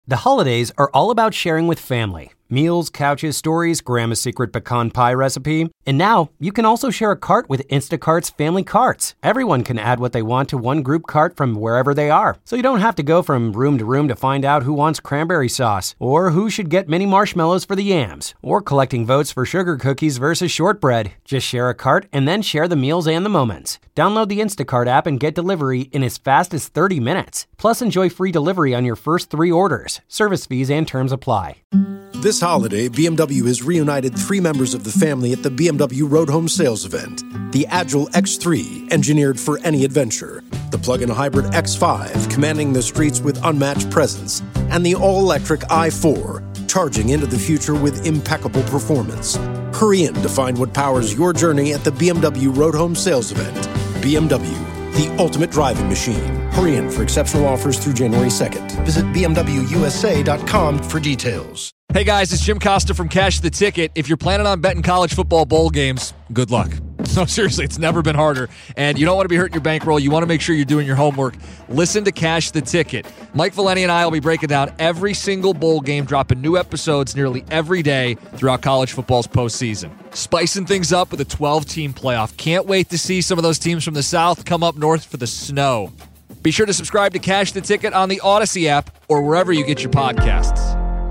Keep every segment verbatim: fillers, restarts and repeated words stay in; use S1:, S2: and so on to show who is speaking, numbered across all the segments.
S1: The holidays are all about sharing with family. Meals, couches, stories, Grandma's secret pecan pie recipe. And now, you can also share a cart with Instacart's Family Carts. Everyone can add what they want to one group cart from wherever they are. So you don't have to go from room to room to find out who wants cranberry sauce, or who should get mini marshmallows for the yams, or collecting votes for sugar cookies versus shortbread. Just share a cart and then share the meals and the moments. Download the Instacart app and get delivery in as fast as thirty minutes. Plus, enjoy free delivery on your first three orders. Service fees and terms apply.
S2: This holiday, B M W has reunited three members of the family at the B M W Road Home Sales Event. The Agile X three, engineered for any adventure. The plug-in hybrid X five, commanding the streets with unmatched presence. And the all-electric i four, charging into the future with impeccable performance. Hurry in to find what powers your journey at the B M W Road Home Sales Event. B M W, the ultimate driving machine. Hurry in for exceptional offers through January second. Visit B M W U S A dot com for details.
S3: Hey guys, it's Jim Costa from Cash the Ticket. If you're planning on betting college football bowl games, good luck. No, seriously, it's never been harder. And you don't want to be hurting your bankroll. You want to make sure you're doing your homework. Listen to Cash the Ticket. Mike Valeni and I will be breaking down every single bowl game, dropping new episodes nearly every day throughout college football's postseason. Spicing things up with a twelve-team playoff. Can't wait to see some of those teams from the South come up north for the snow. Be sure to subscribe to Cash the Ticket on the Odyssey app or wherever you get your podcasts.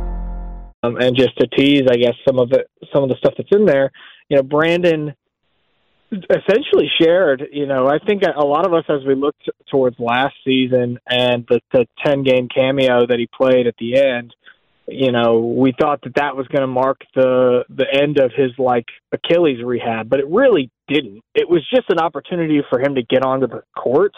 S4: Um, and just to tease, I guess, some of it, some of the stuff that's in there, you know, Brandon essentially shared, you know, I think a lot of us, as we looked towards last season and the, the ten-game cameo that he played at the end, you know, we thought that that was going to mark the the end of his, like, Achilles rehab, but it really didn't. It was just an opportunity for him to get onto the court,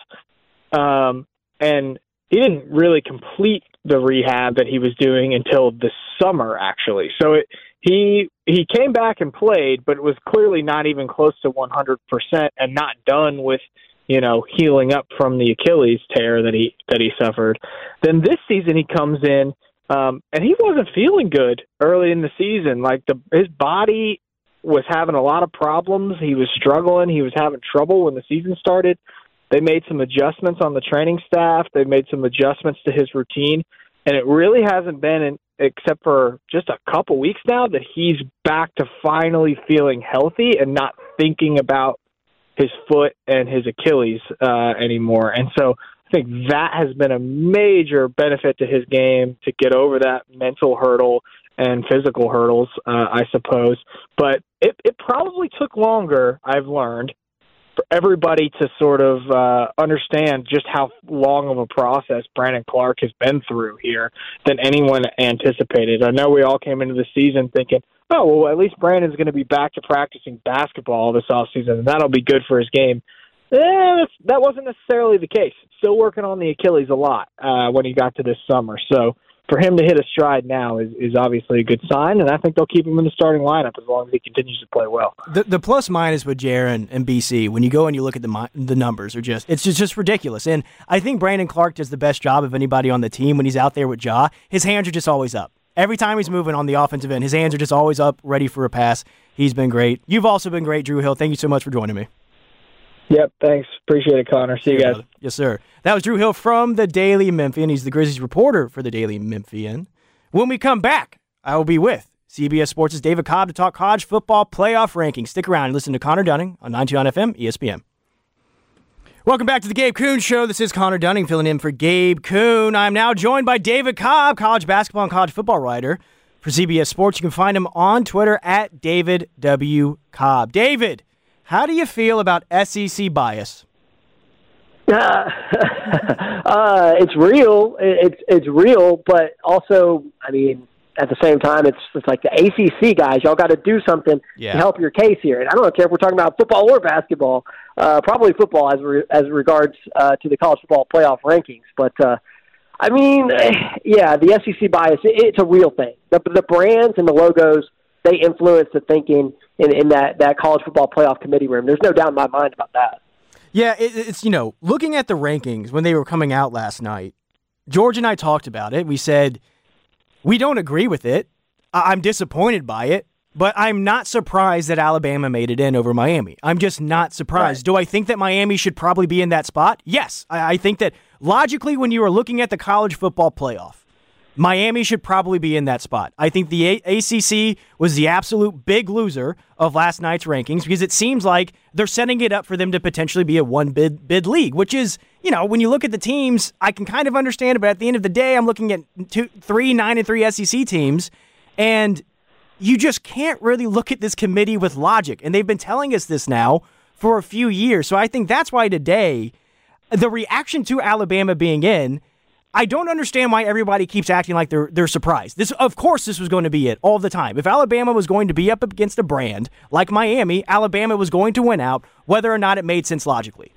S4: um, and he didn't really complete the rehab that he was doing until the summer, actually. So it, he he came back and played, but it was clearly not even close to one hundred percent and not done with, you know, healing up from the Achilles tear that he that he suffered. Then this season he comes in, um, and he wasn't feeling good early in the season. Like the his body was having a lot of problems. He was struggling. He was having trouble when the season started. They made some adjustments on the training staff. They made some adjustments to his routine. And it really hasn't been, in, except for just a couple weeks now, that he's back to finally feeling healthy and not thinking about his foot and his Achilles uh, anymore. And so I think that has been a major benefit to his game, to get over that mental hurdle and physical hurdles, uh, I suppose. But it, it probably took longer, I've learned, for everybody to sort of uh, understand just how long of a process Brandon Clark has been through here than anyone anticipated. I know we all came into the season thinking, oh, well, at least Brandon's going to be back to practicing basketball this offseason, and that'll be good for his game. Eh, that's, that wasn't necessarily the case. Still working on the Achilles a lot uh, when he got to this summer. So for him to hit a stride now is, is obviously a good sign, and I think they'll keep him in the starting lineup as long as he continues to play well.
S5: The the plus minus with Jaren and B C, when you go and you look at the the numbers, are just it's just, just ridiculous. And I think Brandon Clark does the best job of anybody on the team when he's out there with Ja. His hands are just always up. Every time he's moving on the offensive end, his hands are just always up, ready for a pass. He's been great. You've also been great, Drew Hill. Thank you so much for joining me.
S4: Yep, thanks. Appreciate it, Connor. See you guys.
S5: Yes, sir. That was Drew Hill from the Daily Memphian. He's the Grizzlies reporter for the Daily Memphian. When we come back, I will be with C B S Sports' David Cobb to talk college football playoff rankings. Stick around and listen to Connor Dunning on ninety-nine F M E S P N. Welcome back to the Gabe Kuhn Show. This is Connor Dunning filling in for Gabe Kuhn. I'm now joined by David Cobb, college basketball and college football writer for C B S Sports. You can find him on Twitter at David W. Cobb. David, how do you feel about S E C bias?
S6: Uh, uh, it's real. It's it's real, but also, I mean, at the same time, it's it's like the A C C guys. Y'all got to do something
S5: yeah.
S6: to help your case here. And I don't care if we're talking about football or basketball. Uh, probably football as re- as regards uh, to the college football playoff rankings. But uh, I mean, yeah, the S E C bias. It, it's a real thing. The, the brands and the logos, they influence the thinking in, in that that college football playoff committee room. There's no doubt in my mind about that.
S5: Yeah, it, it's, you know, looking at the rankings when they were coming out last night, George and I talked about it. We said, we don't agree with it. I- I'm disappointed by it, but I'm not surprised that Alabama made it in over Miami. I'm just not surprised. Right. Do I think that Miami should probably be in that spot? Yes. I, I think that logically when you are looking at the college football playoff, Miami should probably be in that spot. I think the A- ACC was the absolute big loser of last night's rankings because it seems like they're setting it up for them to potentially be a one bid bid league, which is, you know, when you look at the teams, I can kind of understand it, but at the end of the day, I'm looking at two, three, nine, and three S E C teams, and you just can't really look at this committee with logic, and they've been telling us this now for a few years. So I think that's why today, the reaction to Alabama being in, I don't understand why everybody keeps acting like they're they're surprised. This, of course, this was going to be it all the time. If Alabama was going to be up against a brand like Miami, Alabama was going to win out, whether or not it made sense logically.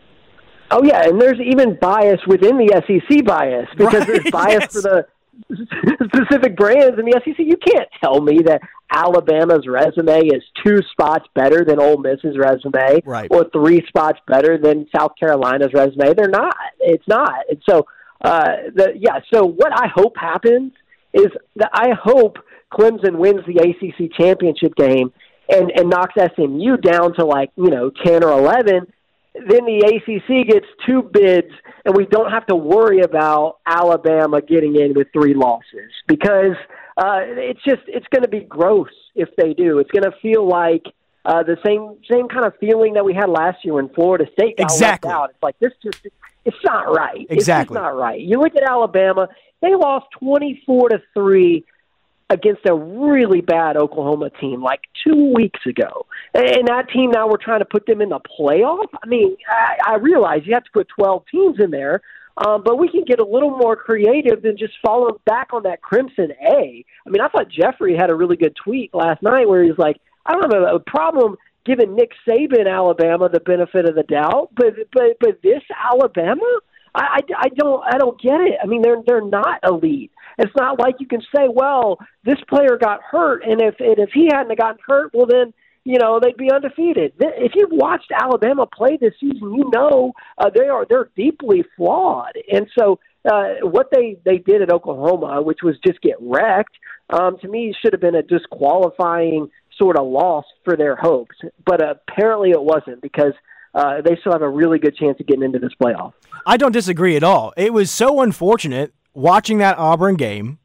S6: Oh, yeah, and there's even bias within the S E C bias because right? there's bias yes. for the specific brands in the S E C. You can't tell me that Alabama's resume is two spots better than Ole Miss's resume
S5: right.
S6: or three spots better than South Carolina's resume. They're not. It's not. And so, uh, the, yeah, so what I hope happens is that I hope Clemson wins the A C C championship game and, and knocks S M U down to like, you know, ten or eleven. Then the A C C gets two bids, and we don't have to worry about Alabama getting in with three losses because uh, it's just it's going to be gross if they do. It's going to feel like uh, the same same kind of feeling that we had last year when Florida State got
S5: exactly.
S6: left out. It's like this just it's not right.
S5: Exactly,
S6: it's just not right. You look at Alabama; they lost twenty-four to three against a really bad Oklahoma team like two weeks ago. And that team now we're trying to put them in the playoff. I mean, I, I realize you have to put twelve teams in there, um, but we can get a little more creative than just falling back on that Crimson A. I mean, I thought Jeffrey had a really good tweet last night where he's like, I don't have a, a problem giving Nick Saban Alabama the benefit of the doubt, but but but this Alabama, I, I, I don't I don't get it. I mean, they're they're not elite. It's not like you can say, well, this player got hurt, and if and if he hadn't gotten hurt, well then, you know, they'd be undefeated. If you've watched Alabama play this season, you know uh, they are they're deeply flawed. And so uh, what they, they did at Oklahoma, which was just get wrecked, um, to me should have been a disqualifying sort of loss for their hopes. But uh, apparently it wasn't because uh, they still have a really good chance of getting into this playoff.
S5: I don't disagree at all. It was so unfortunate watching that Auburn game.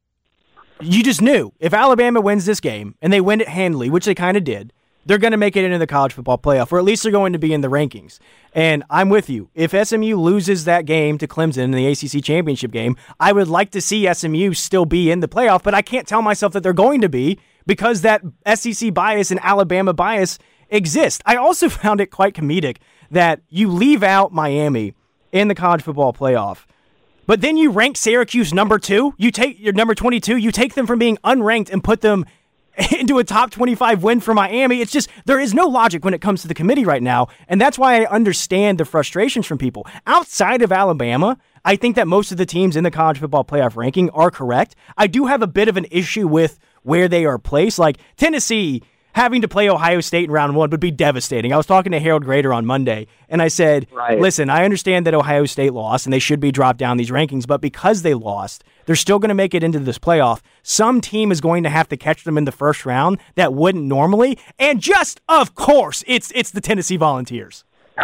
S5: You just knew if Alabama wins this game and they win it handily, which they kind of did, they're going to make it into the college football playoff, or at least they're going to be in the rankings. And I'm with you. If S M U loses that game to Clemson in the A C C championship game, I would like to see S M U still be in the playoff, but I can't tell myself that they're going to be because that S E C bias and Alabama bias exist. I also found it quite comedic that you leave out Miami in the college football playoff, but then you rank Syracuse number two. You take your number twenty-two. You take them from being unranked and put them into a top twenty-five win for Miami. It's just, there is no logic when it comes to the committee right now. And that's why I understand the frustrations from people. Outside of Alabama, I think that most of the teams in the college football playoff ranking are correct. I do have a bit of an issue with where they are placed. Like Tennessee having to play Ohio State in round one would be devastating. I was talking to Harold Grader on Monday, and I said, right. Listen, I understand that Ohio State lost, and they should be dropped down these rankings, but because they lost, they're still going to make it into this playoff. Some team is going to have to catch them in the first round that wouldn't normally, and just, of course, it's it's the Tennessee Volunteers.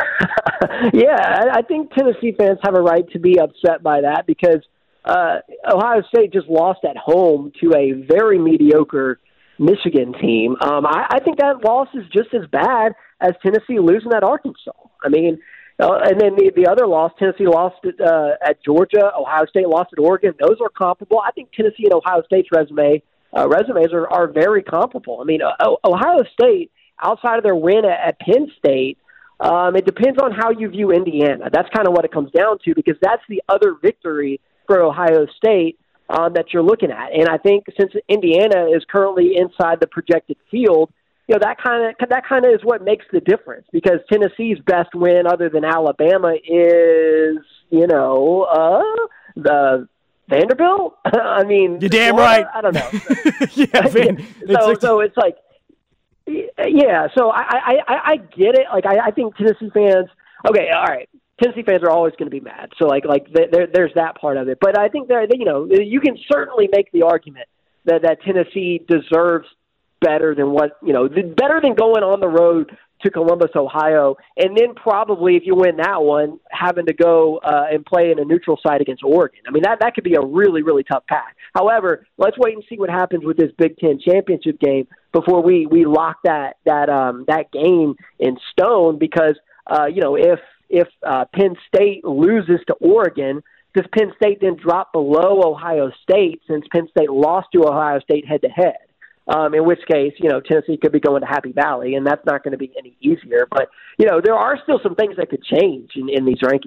S6: Yeah, I think Tennessee fans have a right to be upset by that because uh, Ohio State just lost at home to a very mediocre Michigan team. Um, I, I think that loss is just as bad as Tennessee losing at Arkansas. I mean, uh, and then the, the other loss, Tennessee lost at, uh, at Georgia. Ohio State lost at Oregon. Those are comparable. I think Tennessee and Ohio State's resume uh, resumes are, are very comparable. I mean, uh, Ohio State, outside of their win at, at Penn State, um, it depends on how you view Indiana. That's kind of what it comes down to because that's the other victory for Ohio State Um, that you're looking at. And I think since Indiana is currently inside the projected field, you know, that kind of that kind of is what makes the difference because Tennessee's best win other than Alabama is, you know, uh, the Vanderbilt. I mean,
S5: you're damn
S6: Florida?
S5: right.
S6: I don't know.
S5: yeah, Van,
S6: so,
S5: it's,
S6: so it's like, yeah, so I, I, I, I get it. Like, I, I think Tennessee fans, okay, all right. Tennessee fans are always going to be mad. So, like, like there, there's that part of it. But I think that, you know, you can certainly make the argument that, that Tennessee deserves better than what, you know, better than going on the road to Columbus, Ohio, and then probably if you win that one, having to go uh, and play in a neutral site against Oregon. I mean, that, that could be a really, really tough path. However, let's wait and see what happens with this Big Ten championship game before we, we lock that that um, that game in stone. Because uh, you know, if if uh, Penn State loses to Oregon, does Penn State then drop below Ohio State since Penn State lost to Ohio State head to head? Um, in which case, you know, Tennessee could be going to Happy Valley, and that's not going to be any easier. But, you know, there are still some things that could change in, in these rankings.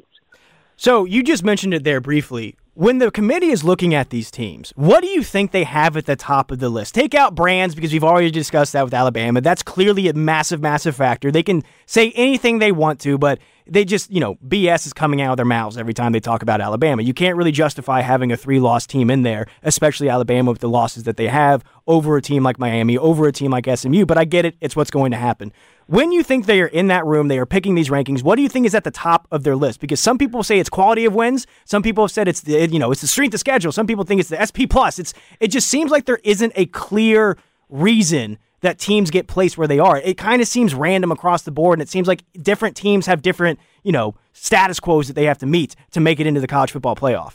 S5: So you just mentioned it there briefly. When the committee is looking at these teams, what do you think they have at the top of the list? Take out brands, because we've already discussed that with Alabama. That's clearly a massive, massive factor. They can say anything they want to, but they just, you know, B S is coming out of their mouths every time they talk about Alabama. You can't really justify having a three-loss team in there, especially Alabama with the losses that they have over a team like Miami, over a team like S M U, but I get it. It's what's going to happen. When you think they are in that room, they are picking these rankings, what do you think is at the top of their list? Because some people say it's quality of wins. Some people have said it's the, you know, it's the strength of schedule. Some people think it's the S P plus. It's it just seems like there isn't a clear reason that teams get placed where they are. It kind of seems random across the board, and it seems like different teams have different, you know, status quos that they have to meet to make it into the college football playoff.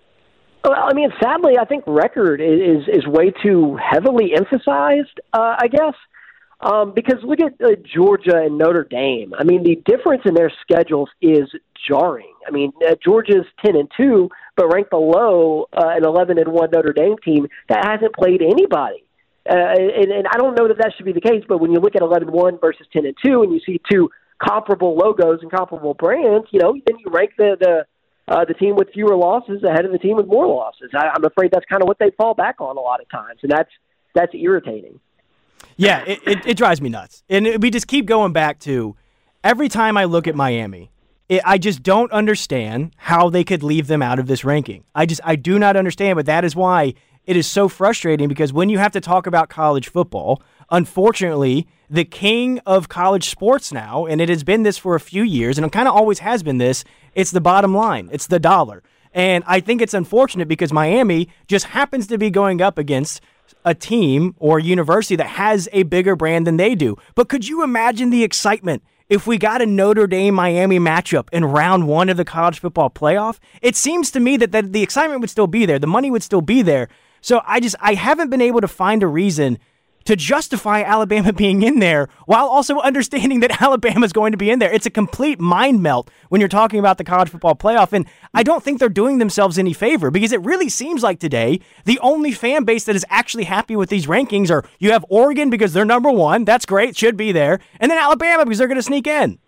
S6: Well, I mean, sadly, I think record is is way too heavily emphasized, uh, I guess. Um, because look at uh, Georgia and Notre Dame. I mean, the difference in their schedules is jarring. I mean, uh, Georgia's ten and two, but ranked below uh, an eleven and one Notre Dame team that hasn't played anybody. Uh, and, and I don't know that that should be the case, but when you look at eleven and one versus ten and two, and you see two comparable logos and comparable brands, you know, then you rank the the uh, the team with fewer losses ahead of the team with more losses. I, I'm afraid that's kind of what they fall back on a lot of times, and that's that's irritating.
S5: Yeah, it, it, it drives me nuts. And it, we just keep going back to every time I look at Miami, it, I just don't understand how they could leave them out of this ranking. I just I do not understand, but that is why it is so frustrating, because when you have to talk about college football, unfortunately, the king of college sports now, and it has been this for a few years, and it kind of always has been this, it's the bottom line. It's the dollar. And I think it's unfortunate because Miami just happens to be going up against a team or university that has a bigger brand than they do. But could you imagine the excitement if we got a Notre Dame-Miami matchup in round one of the college football playoff? It seems to me that, that the excitement would still be there. The money would still be there. So I just I haven't been able to find a reason to justify Alabama being in there while also understanding that Alabama is going to be in there. It's a complete mind melt when you're talking about the college football playoff, and I don't think they're doing themselves any favor, because it really seems like today the only fan base that is actually happy with these rankings are you have Oregon because they're number one, that's great, should be there, and then Alabama because they're going to sneak in.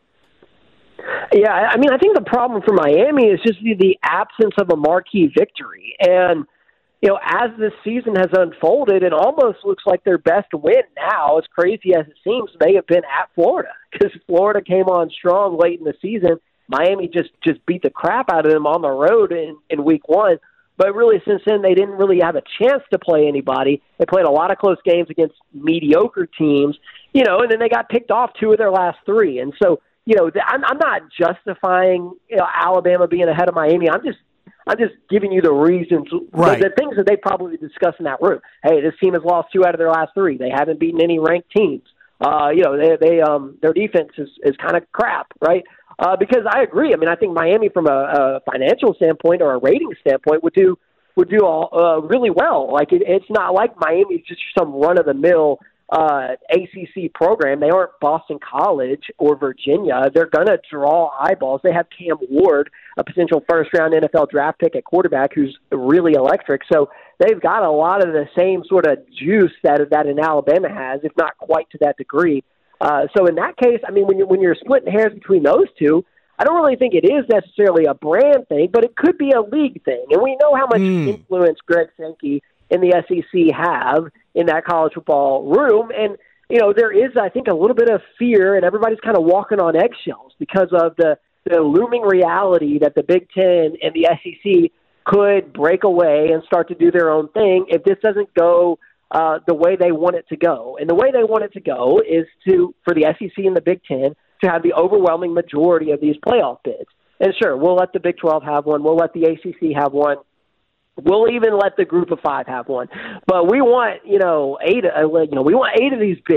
S6: Yeah, I mean, I think the problem for Miami is just the, the absence of a marquee victory, and you know, as this season has unfolded, it almost looks like their best win now, as crazy as it seems, may have been at Florida, because Florida came on strong late in the season. Miami just, just beat the crap out of them on the road in, in week one. But really, since then, they didn't really have a chance to play anybody. They played a lot of close games against mediocre teams, you know, and then they got picked off two of their last three. And so, you know, I'm, I'm not justifying, you know, Alabama being ahead of Miami. I'm just I'm just giving you the reasons,
S5: right.
S6: the, the things that they probably discussed in that room. Hey, this team has lost two out of their last three. They haven't beaten any ranked teams. Uh, you know, they, they um, their defense is, is kind of crap, right? Uh, because I agree. I mean, I think Miami, from a, a financial standpoint or a rating standpoint, would do would do all, uh, really well. Like it, it's not like Miami's just some run of the mill uh, A C C program. They aren't Boston College or Virginia. They're going to draw eyeballs. They have Cam Ward, a potential first-round N F L draft pick at quarterback, who's really electric. So they've got a lot of the same sort of juice that that an Alabama has, if not quite to that degree. Uh, so in that case, I mean, when you're, when you're splitting hairs between those two, I don't really think it is necessarily a brand thing, but it could be a league thing. And we know how much mm. influence Greg Sankey and the S E C have in that college football room. And, you know, there is, I think, a little bit of fear, and everybody's kind of walking on eggshells because of the, the looming reality that the Big Ten and the S E C could break away and start to do their own thing if this doesn't go uh, the way they want it to go. And the way they want it to go is to, for the S E C and the Big Ten, to have the overwhelming majority of these playoff bids. And sure, we'll let the Big twelve have one. We'll let the A C C have one. We'll even let the Group of Five have one. But we want, you know, eight. Uh, you know, we want eight of these bids.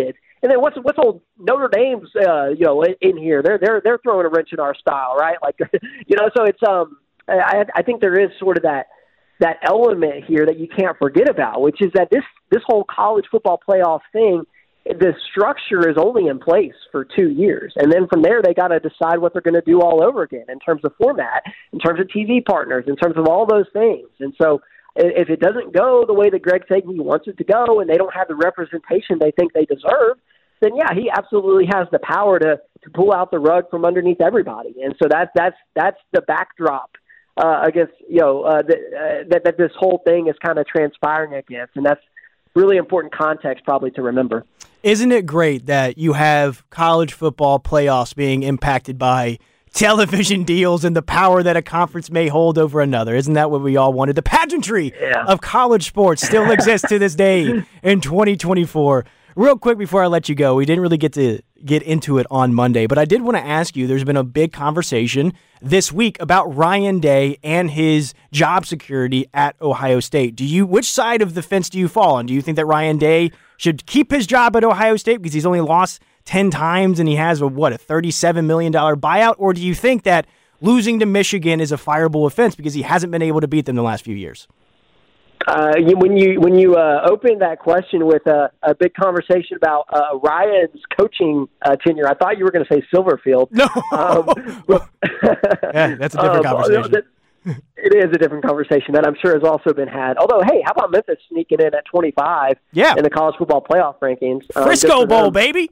S6: And then what's what's old Notre Dame's uh, you know in, in here? They're they're they're throwing a wrench in our style, right? Like you know, so it's um I I think there is sort of that that element here that you can't forget about, which is that this this whole college football playoff thing, the structure is only in place for two years, and then from there they got to decide what they're going to do all over again in terms of format, in terms of T V partners, in terms of all those things. And so if it doesn't go the way that Greg Sankey wants it to go, and they don't have the representation they think they deserve, then yeah, he absolutely has the power to, to pull out the rug from underneath everybody. And so that's that's that's the backdrop uh, against you know uh, the, uh, that that this whole thing is kind of transpiring against, and that's really important context probably to remember.
S5: Isn't it great that you have college football playoffs being impacted by television deals and the power that a conference may hold over another? Isn't that what we all wanted? The pageantry
S6: yeah.
S5: of college sports still exists to this day in twenty twenty-four. Real quick before I let you go, we didn't really get to get into it on Monday, but I did want to ask you, there's been a big conversation this week about Ryan Day and his job security at Ohio State. Do you, which side of the fence do you fall on? Do you think that Ryan Day should keep his job at Ohio State because he's only lost ten times and he has a, what, a thirty-seven million dollars buyout? Or do you think that losing to Michigan is a fireable offense because he hasn't been able to beat them the last few years?
S6: Uh, you, when you when you uh, opened that question with a, a big conversation about uh, Ryan's coaching uh, tenure, I thought you were going to say Silverfield.
S5: No,
S6: um, well,
S5: yeah, that's a different
S6: um,
S5: conversation.
S6: It is a different conversation that I'm sure has also been had. Although, hey, how about Memphis sneaking in at twenty-five
S5: yeah.
S6: in the college football playoff rankings?
S5: Frisco
S6: um,
S5: Bowl, baby.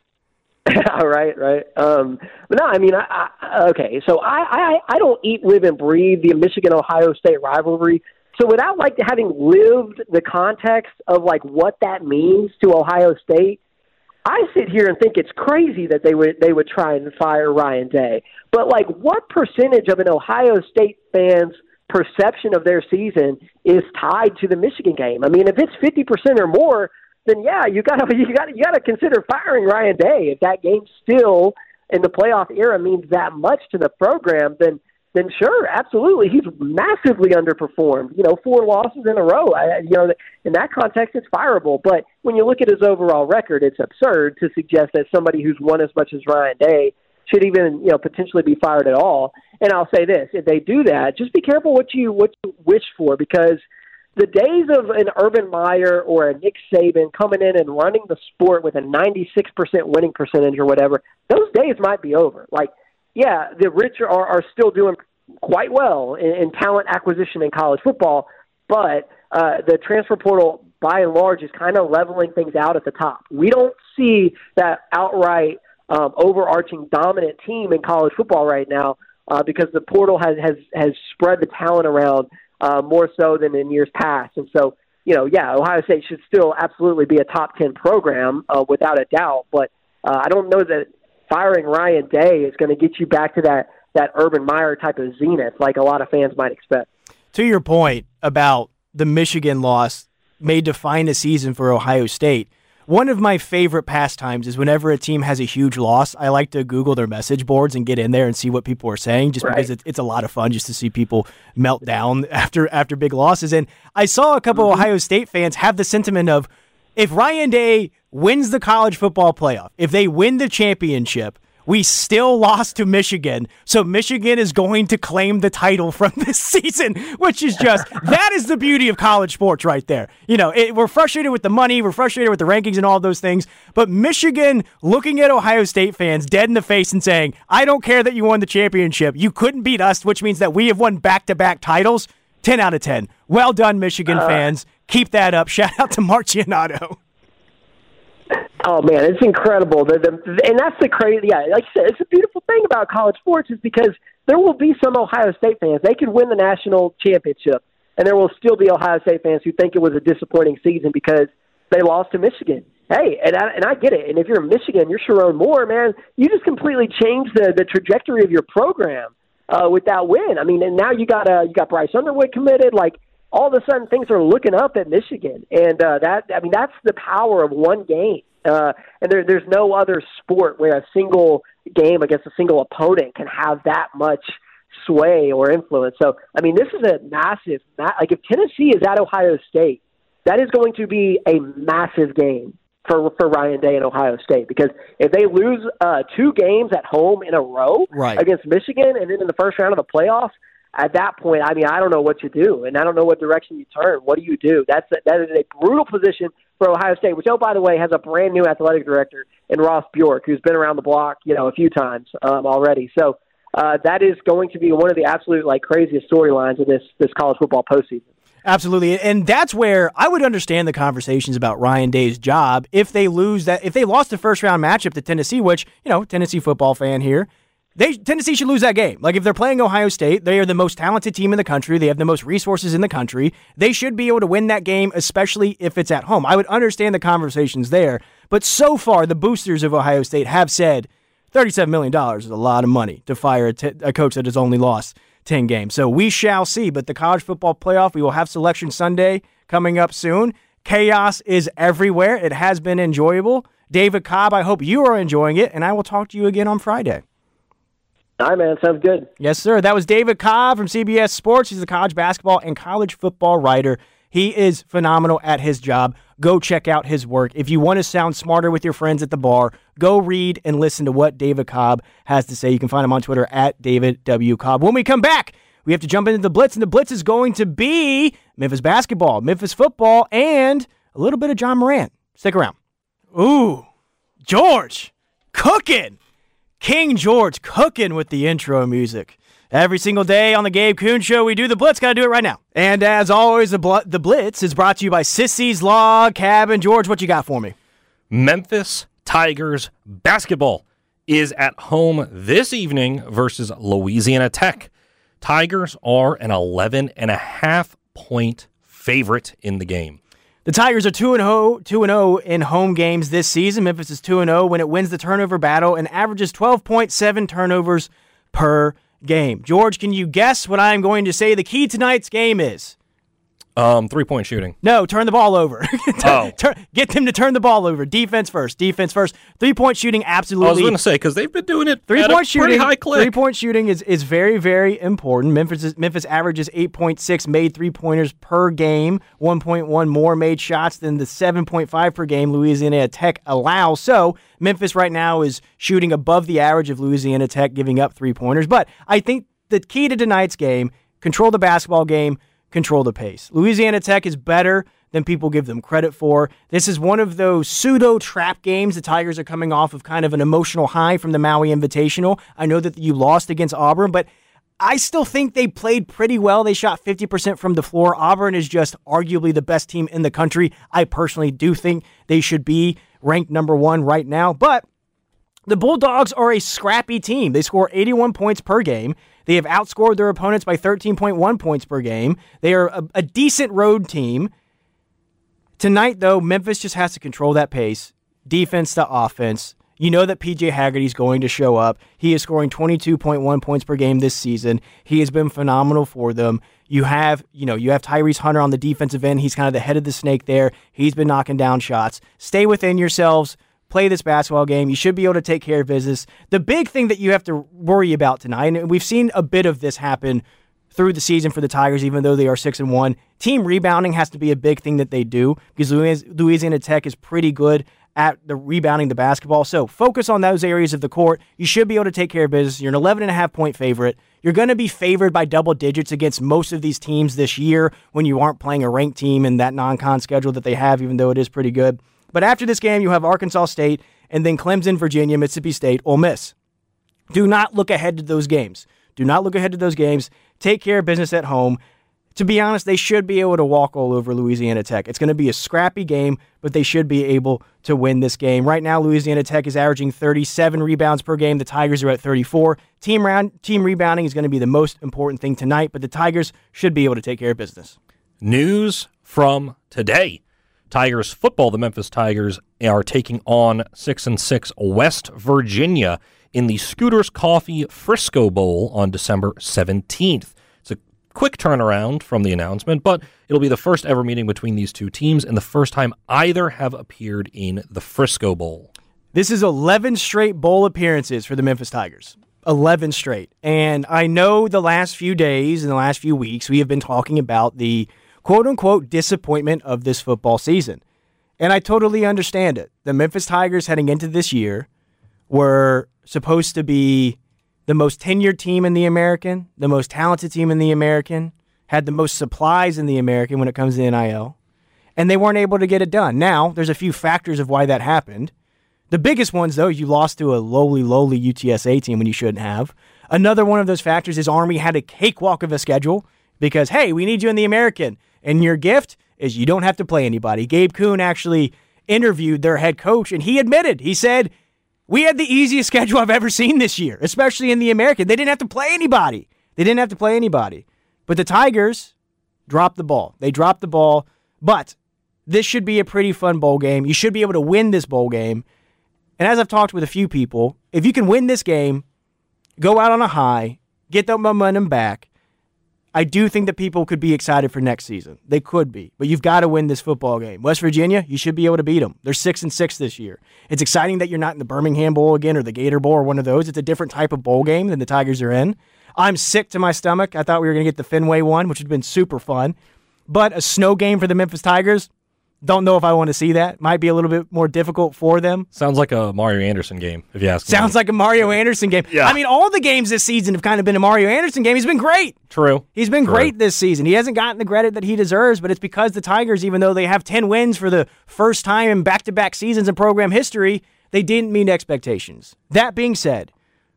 S6: right, right. Um, but no, I mean, I, I, okay. So I, I, I don't eat, live, and breathe the Michigan-Ohio State rivalry. So without like having lived the context of like what that means to Ohio State, I sit here and think it's crazy that they would they would try and fire Ryan Day. But like, what percentage of an Ohio State fan's perception of their season is tied to the Michigan game? I mean, if it's fifty percent or more, then yeah, you got to you got you got to consider firing Ryan Day. If that game still in the playoff era means that much to the program, then. then sure, absolutely, he's massively underperformed. You know, four losses in a row. I, you know, in that context, it's fireable. But when you look at his overall record, it's absurd to suggest that somebody who's won as much as Ryan Day should even, you know, potentially be fired at all. And I'll say this: if they do that, just be careful what you what you wish for, because the days of an Urban Meyer or a Nick Saban coming in and running the sport with a ninety-six percent winning percentage or whatever, those days might be over. Like. Yeah, the rich are, are still doing quite well in, in talent acquisition in college football, but uh, the transfer portal, by and large, is kind of leveling things out at the top. We don't see that outright um, overarching dominant team in college football right now uh, because the portal has, has, has spread the talent around uh, more so than in years past. And so, you know, yeah, Ohio State should still absolutely be a top ten program uh, without a doubt, but uh, I don't know that firing Ryan Day is going to get you back to that, that Urban Meyer type of zenith like a lot of fans might expect.
S5: To your point about the Michigan loss may define a season for Ohio State, one of my favorite pastimes is whenever a team has a huge loss, I like to Google their message boards and get in there and see what people are saying, just right. because it's, it's a lot of fun just to see people melt down after after big losses. And I saw a couple mm-hmm. Ohio State fans have the sentiment of, if Ryan Day wins the college football playoff, if they win the championship, we still lost to Michigan, so Michigan is going to claim the title from this season, which is just, that is the beauty of college sports right there. You know, it, we're frustrated with the money, we're frustrated with the rankings and all those things, but Michigan looking at Ohio State fans dead in the face and saying, I don't care that you won the championship, you couldn't beat us, which means that we have won back-to-back titles, ten out of ten. Well done, Michigan uh, fans. Keep that up. Shout out to Marciano.
S6: Oh, man, it's incredible. The, the, and that's the crazy, yeah, like you said, it's a beautiful thing about college sports is because there will be some Ohio State fans. They could win the national championship, and there will still be Ohio State fans who think it was a disappointing season because they lost to Michigan. Hey, and I, and I get it. And if you're in Michigan, you're Sharon Moore, man, you just completely changed the, the trajectory of your program uh, with that win. I mean, and now you got uh, you got Bryce Underwood committed, like, all of a sudden things are looking up at Michigan. And uh, that, I mean, that's the power of one game. Uh, and there, there's no other sport where a single game against a single opponent can have that much sway or influence. So, I mean, this is a massive, like if Tennessee is at Ohio State, that is going to be a massive game for for Ryan Day and Ohio State, because if they lose uh, two games at home in a row
S5: right.
S6: against Michigan and then in the first round of the playoffs, at that point, I mean, I don't know what you do, and I don't know what direction you turn. What do you do? That's a, that is a brutal position for Ohio State, which, oh, by the way, has a brand new athletic director in Ross Bjork, who's been around the block, you know, a few times um, already. So uh, that is going to be one of the absolute like craziest storylines of this this college football postseason.
S5: Absolutely, and that's where I would understand the conversations about Ryan Day's job if they lose that if they lost the first round matchup to Tennessee, which, you know, Tennessee football fan here. They Tennessee should lose that game. Like, if they're playing Ohio State, they are the most talented team in the country. They have the most resources in the country. They should be able to win that game, especially if it's at home. I would understand the conversations there. But so far, the boosters of Ohio State have said thirty-seven million dollars is a lot of money to fire a, t- a coach that has only lost ten games. So we shall see. But the college football playoff, we will have Selection Sunday coming up soon. Chaos is everywhere. It has been enjoyable. David Cobb, I hope you are enjoying it, and I will talk to you again on Friday.
S6: All right, man. Sounds good.
S5: Yes, sir. That was David Cobb from C B S Sports. He's a college basketball and college football writer. He is phenomenal at his job. Go check out his work. If you want to sound smarter with your friends at the bar, go read and listen to what David Cobb has to say. You can find him on Twitter at David W. Cobb. When we come back, we have to jump into the Blitz, and the Blitz is going to be Memphis basketball, Memphis football, and a little bit of John Morant. Stick around. Ooh, George, cooking. King George cooking with the intro music. Every single day on the Gabe Kuhn Show, we do the Blitz. Got to do it right now. And as always, the, bl- the Blitz is brought to you by Sissy's Log Cabin. George, what you got for me?
S7: Memphis Tigers basketball is at home this evening versus Louisiana Tech. Tigers are an eleven and a half point favorite in the game.
S5: The Tigers are two and oh in home games this season. Memphis is two and oh when it wins the turnover battle and averages twelve point seven turnovers per game. George, can you guess what I'm going to say the key to tonight's game is?
S7: Um, three-point shooting.
S5: No, turn the ball over.
S7: oh.
S5: turn, get them to turn the ball over. Defense first. Defense first. Three-point shooting, absolutely.
S7: I was going to say, because they've been doing it
S5: three
S7: at
S5: point
S7: a
S5: shooting,
S7: pretty high clip.
S5: Three-point shooting is, is very, very important. Memphis is, Memphis averages eight point six made three-pointers per game, one point one more made shots than the seven point five per game Louisiana Tech allows. So Memphis right now is shooting above the average of Louisiana Tech, giving up three-pointers. But I think the key to tonight's game, control the basketball game, control the pace. Louisiana Tech is better than people give them credit for. This is one of those pseudo-trap games. The Tigers are coming off of kind of an emotional high from the Maui Invitational. I know that you lost against Auburn, but I still think they played pretty well. They shot fifty percent from the floor. Auburn is just arguably the best team in the country. I personally do think they should be ranked number one right now, but the Bulldogs are a scrappy team. They score eighty-one points per game. They have outscored their opponents by thirteen point one points per game. They are a, a decent road team. Tonight, though, Memphis just has to control that pace. Defense to offense. You know that P J Haggerty's going to show up. He is scoring twenty-two point one points per game this season. He has been phenomenal for them. You have, you know, you have Tyrese Hunter on the defensive end. He's kind of the head of the snake there. He's been knocking down shots. Stay within yourselves. Play this basketball game. You should be able to take care of business. The big thing that you have to worry about tonight, and we've seen a bit of this happen through the season for the Tigers, even though they are six and one. Team rebounding has to be a big thing that they do because Louisiana Tech is pretty good at the rebounding the basketball. So focus on those areas of the court. You should be able to take care of business. You're an eleven and a half point favorite. You're going to be favored by double digits against most of these teams this year when you aren't playing a ranked team in that non-con schedule that they have, even though it is pretty good. But after this game, you have Arkansas State, and then Clemson, Virginia, Mississippi State, Ole Miss. Do not look ahead to those games. Do not look ahead to those games. Take care of business at home. To be honest, they should be able to walk all over Louisiana Tech. It's going to be a scrappy game, but they should be able to win this game. Right now, Louisiana Tech is averaging thirty-seven rebounds per game. The Tigers are at thirty-four. Team round, team rebounding is going to be the most important thing tonight, but the Tigers should be able to take care of business.
S7: News from today. Tigers football, the Memphis Tigers, are taking on six and six West Virginia in the Scooters Coffee Frisco Bowl on December seventeenth. It's a quick turnaround from the announcement, but it'll be the first ever meeting between these two teams and the first time either have appeared in the Frisco Bowl.
S5: This is eleven straight bowl appearances for the Memphis Tigers. eleven straight. And I know the last few days and the last few weeks we have been talking about the quote-unquote disappointment of this football season. And I totally understand it. The Memphis Tigers heading into this year were supposed to be the most tenured team in the American, the most talented team in the American, had the most supplies in the American when it comes to N I L, and they weren't able to get it done. Now, there's a few factors of why that happened. The biggest ones, though, you lost to a lowly, lowly U T S A team when you shouldn't have. Another one of those factors is Army had a cakewalk of a schedule because, hey, we need you in the American, and your gift is you don't have to play anybody. Gabe Kuhn actually interviewed their head coach, and he admitted, he said, we had the easiest schedule I've ever seen this year, especially in the American. They didn't have to play anybody. They didn't have to play anybody. But the Tigers dropped the ball. They dropped the ball, but this should be a pretty fun bowl game. You should be able to win this bowl game. And as I've talked with a few people, if you can win this game, go out on a high, get that momentum back, I do think that people could be excited for next season. They could be, but you've got to win this football game. West Virginia, you should be able to beat them. They're six and six this year. It's exciting that you're not in the Birmingham Bowl again or the Gator Bowl or one of those. It's a different type of bowl game than the Tigers are in. I'm sick to my stomach. I thought we were going to get the Fenway one, which would have been super fun. But a snow game for the Memphis Tigers, don't know if I want to see that. Might be a little bit more difficult for them.
S7: Sounds like a Mario Anderson game, if you ask me.
S5: Sounds like a Mario Anderson game.
S7: Yeah.
S5: I mean, all the games this season have kind of been a Mario Anderson game. He's been great.
S7: True.
S5: He's been
S7: True.
S5: great this season. He hasn't gotten the credit that he deserves, but it's because the Tigers, even though they have ten wins for the first time in back-to-back seasons in program history, they didn't meet expectations. That being said,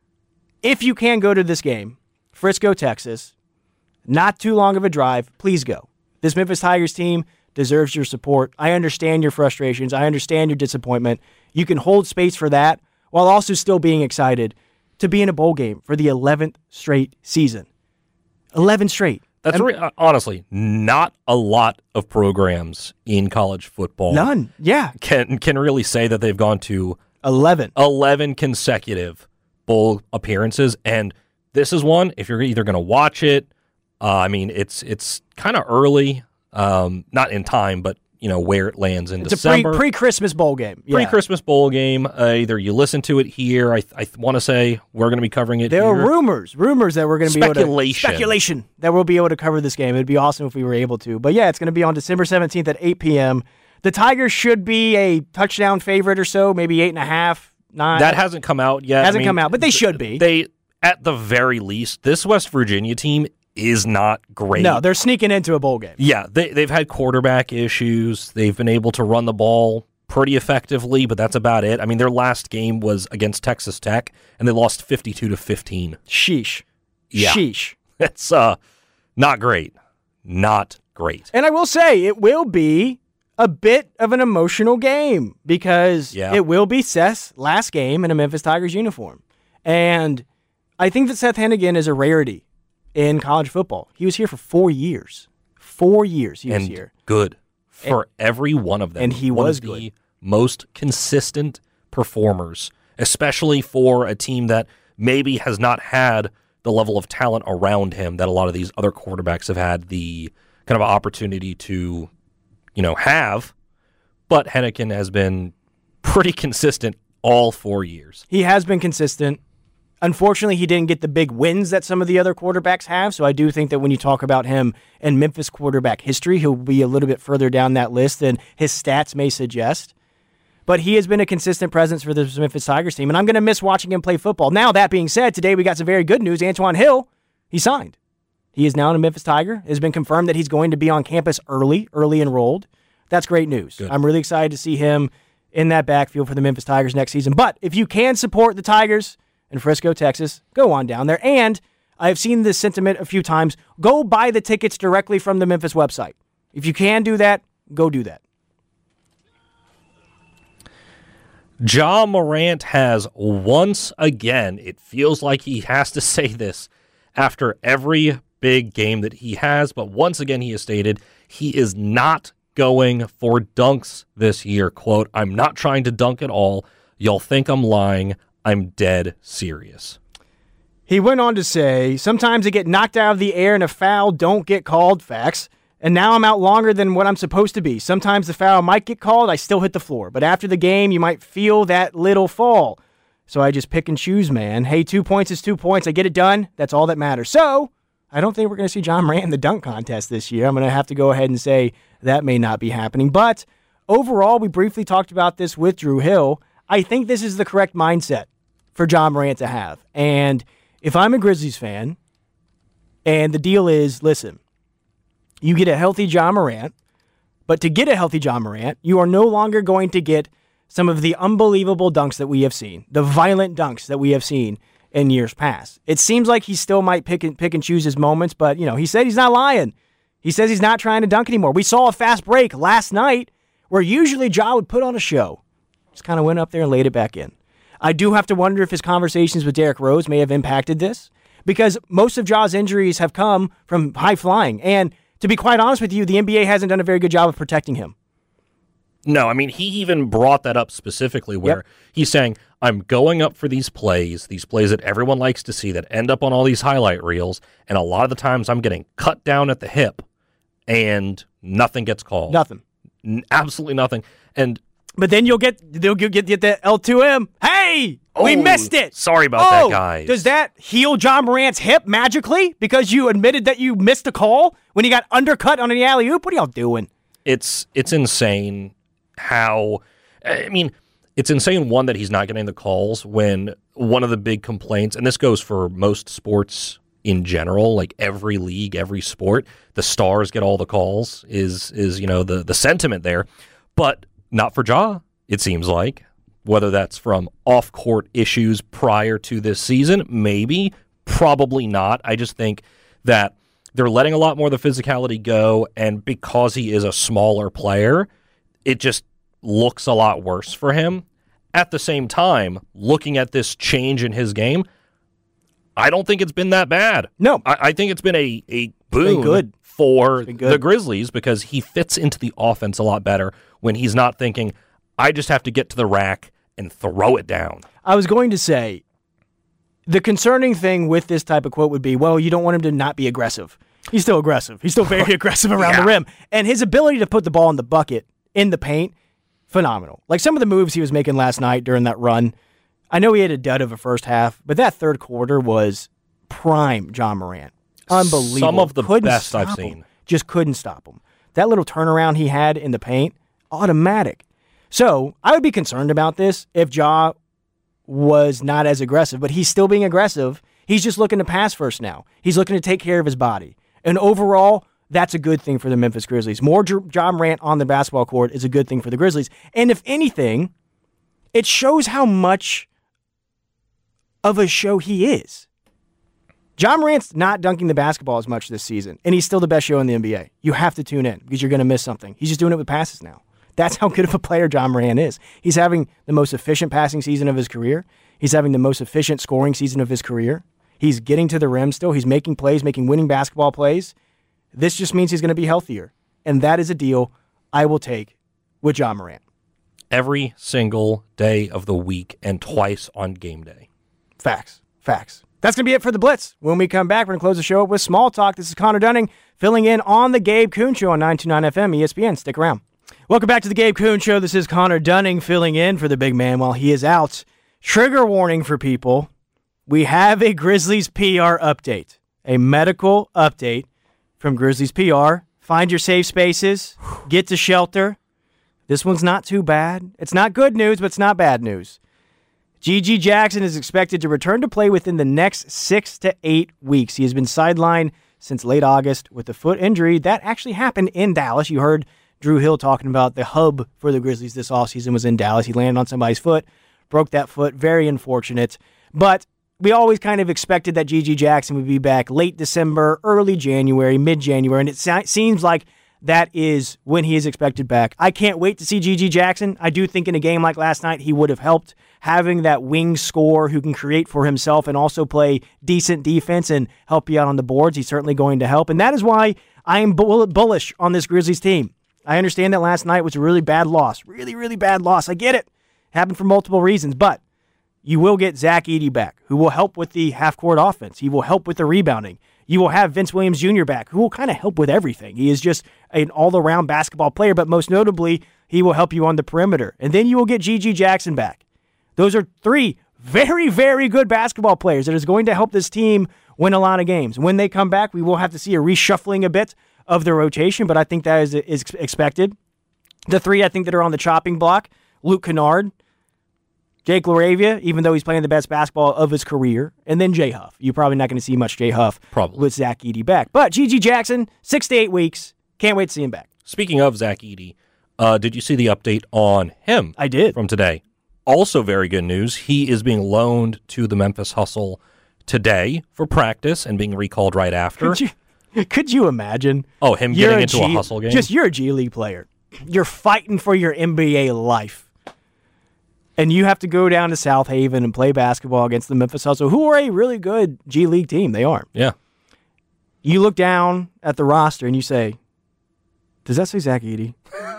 S5: if you can go to this game, Frisco, Texas, not too long of a drive, please go. This Memphis Tigers team deserves your support. I understand your frustrations. I understand your disappointment. You can hold space for that while also still being excited to be in a bowl game for the eleventh straight season. eleven straight.
S7: That's re- honestly not a lot of programs in college football.
S5: None. Yeah.
S7: Can can really say that they've gone to
S5: eleven.
S7: eleven consecutive bowl appearances, and this is one. If you're either going to watch it, uh, I mean, it's it's kind of early. Um, not in time, but you know where it lands in
S5: it's
S7: December.
S5: It's a pre, pre-Christmas bowl game. Yeah.
S7: Pre-Christmas bowl game. Uh, either you listen to it here. I, I want to say we're going to be covering it
S5: there
S7: here.
S5: There are rumors, rumors that we're going to be able to...
S7: Speculation.
S5: Speculation that we'll be able to cover this game. It'd be awesome if we were able to. But yeah, it's going to be on December seventeenth at eight p.m. The Tigers should be a touchdown favorite or so, maybe eight and a half, nine.
S7: That hasn't come out yet.
S5: Hasn't
S7: I mean,
S5: come out, but they should be.
S7: They, at the very least, this West Virginia team is not great.
S5: No, they're sneaking into a bowl game.
S7: Yeah, they, they've had quarterback issues. They've been able to run the ball pretty effectively, but that's about it. I mean, their last game was against Texas Tech, and they lost fifty-two to fifteen.
S5: Sheesh.
S7: Yeah.
S5: Sheesh.
S7: It's uh, not great. Not great.
S5: And I will say, it will be a bit of an emotional game because
S7: yeah.
S5: it will be Seth's last game in a Memphis Tigers uniform. And I think that Seth Hennigan is a rarity in college football. He was here for four years. Four years he was
S7: and
S5: here.
S7: Good for
S5: and,
S7: every one of them.
S5: And he
S7: one
S5: was
S7: of
S5: good.
S7: The most consistent performers, especially for a team that maybe has not had the level of talent around him that a lot of these other quarterbacks have had the kind of opportunity to, you know, have. But Hennigan has been pretty consistent all four years.
S5: He has been consistent. Unfortunately, he didn't get the big wins that some of the other quarterbacks have, so I do think that when you talk about him in Memphis quarterback history, he'll be a little bit further down that list than his stats may suggest. But he has been a consistent presence for the Memphis Tigers team, and I'm going to miss watching him play football. Now, that being said, today we got some very good news. Antoine Hill, he signed. He is now a Memphis Tiger. It has been confirmed that he's going to be on campus early, early enrolled. That's great news.
S7: Good.
S5: I'm really excited to see him in that backfield for the Memphis Tigers next season. But if you can support the Tigers in Frisco, Texas, go on down there. And I have seen this sentiment a few times. Go buy the tickets directly from the Memphis website. If you can do that, go do that.
S7: Ja Morant has once again, it feels like he has to say this after every big game that he has, but once again he has stated he is not going for dunks this year. Quote, "I'm not trying to dunk at all. Y'all think I'm lying. I'm dead serious."
S5: He went on to say, sometimes I get knocked out of the air and a foul don't get called, facts. And now I'm out longer than what I'm supposed to be. Sometimes the foul might get called, I still hit the floor. But after the game, you might feel that little fall. So I just pick and choose, man. Hey, two points is two points. I get it done. That's all that matters. So I don't think we're going to see Ja Morant in the dunk contest this year. I'm going to have to go ahead and say that may not be happening. But overall, we briefly talked about this with Drew Hill. I think this is the correct mindset for Ja Morant to have. And if I'm a Grizzlies fan, and the deal is, listen, you get a healthy Ja Morant, but to get a healthy Ja Morant, you are no longer going to get some of the unbelievable dunks that we have seen, the violent dunks that we have seen in years past. It seems like he still might pick and, pick and choose his moments, but, you know, he said he's not lying. He says he's not trying to dunk anymore. We saw a fast break last night where usually Ja would put on a show. Just kind of went up there and laid it back in. I do have to wonder if his conversations with Derrick Rose may have impacted this, because most of Ja's injuries have come from high flying. And to be quite honest with you, the N B A hasn't done a very good job of protecting him.
S7: No, I mean, he even brought that up specifically where
S5: Yep.
S7: he's saying, I'm going up for these plays, these plays that everyone likes to see that end up on all these highlight reels, and a lot of the times I'm getting cut down at the hip, and nothing gets called.
S5: Nothing.
S7: N- absolutely nothing. And
S5: But then you'll get they'll get, get the L two M. Hey, we
S7: Oh,
S5: missed it.
S7: sorry about
S5: oh,
S7: that, guys.
S5: Does that heal Ja Morant's hip magically because you admitted that you missed a call when he got undercut on an alley-oop? What are y'all doing?
S7: it's it's insane how, I mean, it's insane, one, that he's not getting the calls when one of the big complaints, and this goes for most sports in general, like every league, every sport, the stars get all the calls, is, is you know, the, the sentiment there. But not for Ja, it seems like. Whether that's from off-court issues prior to this season, maybe, probably not. I just think that they're letting a lot more of the physicality go, and because he is a smaller player, it just looks a lot worse for him. At the same time, looking at this change in his game, I don't think it's been that bad.
S5: No.
S7: I, I think it's been a, a boon
S5: good.
S7: for
S5: been good.
S7: the Grizzlies because he fits into the offense a lot better when he's not thinking, I just have to get to the rack and throw it down.
S5: I was going to say, the concerning thing with this type of quote would be, well, you don't want him to not be aggressive. He's still aggressive. He's still very aggressive around
S7: Yeah.
S5: the rim. And his ability to put the ball in the bucket, in the paint, phenomenal. Like some of the moves he was making last night during that run, I know he had a dud of a first half, but that third quarter was prime Ja Morant. Unbelievable.
S7: Some of the
S5: Couldn't
S7: best I've
S5: stop
S7: seen.
S5: him. Just couldn't stop him. That little turnaround he had in the paint, automatic. So I would be concerned about this if Ja was not as aggressive, but he's still being aggressive. He's just looking to pass first now. He's looking to take care of his body. And overall, that's a good thing for the Memphis Grizzlies. More Ja Morant on the basketball court is a good thing for the Grizzlies. And if anything, it shows how much of a show he is. Ja Morant's not dunking the basketball as much this season, and he's still the best show in the N B A. You have to tune in because you're going to miss something. He's just doing it with passes now. That's how good of a player Ja Morant is. He's having the most efficient passing season of his career. He's having the most efficient scoring season of his career. He's getting to the rim still. He's making plays, making winning basketball plays. This just means he's going to be healthier, and that is a deal I will take with Ja Morant.
S7: Every single day of the week and twice on game day.
S5: Facts. Facts. That's going to be it for the Blitz. When we come back, we're going to close the show up with Small Talk. This is Connor Dunning filling in on the Gabe Kuhn Show on nine two nine F M E S P N. Stick around. Welcome back to the Gabe Kuhn Show. This is Connor Dunning filling in for the big man while he is out. Trigger warning for people. We have a Grizzlies P R update. A medical update from Grizzlies P R. Find your safe spaces. Get to shelter. This one's not too bad. It's not good news, but it's not bad news. G G Jackson is expected to return to play within the next six to eight weeks. He has been sidelined since late August with a foot injury. That actually happened in Dallas. You heard Drew Hill talking about the hub for the Grizzlies this offseason was in Dallas. He landed on somebody's foot, broke that foot. Very unfortunate. But we always kind of expected that G G Jackson would be back late December, early January, mid-January, and it se- seems like that is when he is expected back. I can't wait to see G G Jackson. I do think in a game like last night, he would have helped having that wing scorer who can create for himself and also play decent defense and help you out on the boards. He's certainly going to help, and that is why I am bull- bullish on this Grizzlies team. I understand that last night was a really bad loss. Really, really bad loss. I get it. Happened for multiple reasons, but you will get Zach Edey back, who will help with the half-court offense. He will help with the rebounding. You will have Vince Williams Junior back, who will kind of help with everything. He is just an all-around basketball player, but most notably, he will help you on the perimeter. And then you will get G G Jackson back. Those are three very, very good basketball players that is going to help this team win a lot of games. When they come back, we will have to see a reshuffling a bit of the rotation, but I think that is, is expected. The three I think that are on the chopping block, Luke Kennard, Jake LaRavia, even though he's playing the best basketball of his career, and then Jay Huff. You're probably not going to see much Jay Huff
S7: probably.
S5: with Zach Edey back. But G G Jackson, six to eight weeks. Can't wait to see him back.
S7: Speaking of Zach Edey, uh, did you see the update on him?
S5: I did.
S7: From today. Also very good news. He is being loaned to the Memphis Hustle today for practice and being recalled right after.
S5: Could you, could you imagine?
S7: Oh, him
S5: You're
S7: getting
S5: a
S7: into
S5: G,
S7: a Hustle game?
S5: Just, you're a G League player. You're fighting for your N B A life. And you have to go down to South Haven and play basketball against the Memphis Hustle, who are a really good G League team. They are.
S7: Yeah.
S5: You look down at the roster and you say, does that say Zach Edey?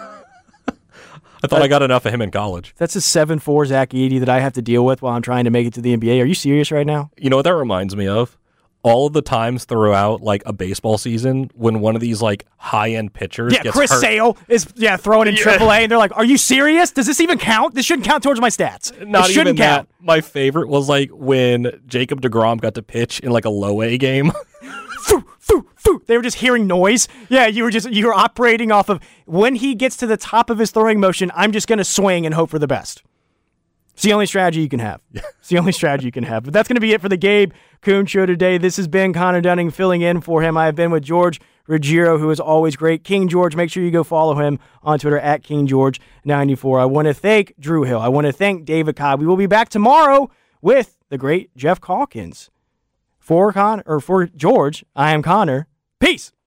S7: I thought uh, I got enough of him in college.
S5: That's a seven four Zach Edey that I have to deal with while I'm trying to make it to the N B A. Are you serious right now?
S7: You know what that reminds me of? All of the times throughout like a baseball season when one of these like high-end pitchers
S5: yeah,
S7: gets
S5: Chris
S7: hurt.
S5: Sale is yeah throwing in
S7: Yeah.
S5: triple A, and they're like, are you serious? Does this even count? This shouldn't count towards my stats.
S7: Not
S5: it shouldn't
S7: even
S5: count.
S7: that. My favorite was like when Jacob deGrom got to pitch in like a low-A game.
S5: Foo, foo, foo. They were just hearing noise. Yeah, you were just you were operating off of when he gets to the top of his throwing motion, I'm just going to swing and hope for the best. It's the only strategy you can have. It's the only strategy you can have. But that's going to be it for the Gabe Kuhn Show today. This has been Connor Dunning filling in for him. I have been with George Ruggiero, who is always great. King George, make sure you go follow him on Twitter at King George ninety-four. I want to thank Drew Hill. I want to thank David Cobb. We will be back tomorrow with the great Jeff Calkins. For Con or for George, I am Connor. Peace.